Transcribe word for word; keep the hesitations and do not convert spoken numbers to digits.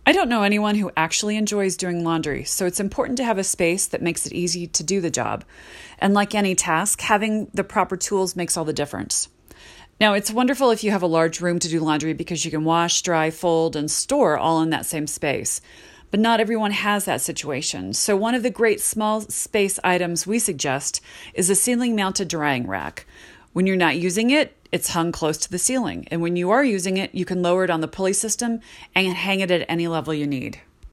I don't know anyone who actually enjoys doing laundry, so it's important to have a space that makes it easy to do the job. And like any task, having the proper tools makes all the difference. Now, it's wonderful if you have a large room to do laundry because you can wash, dry, fold, and store all in that same space. But not everyone has that situation. So one of the great small space items we suggest is a ceiling-mounted drying rack. When you're not using it, it's hung close to the ceiling. And when you are using it, you can lower it on the pulley system and hang it at any level you need.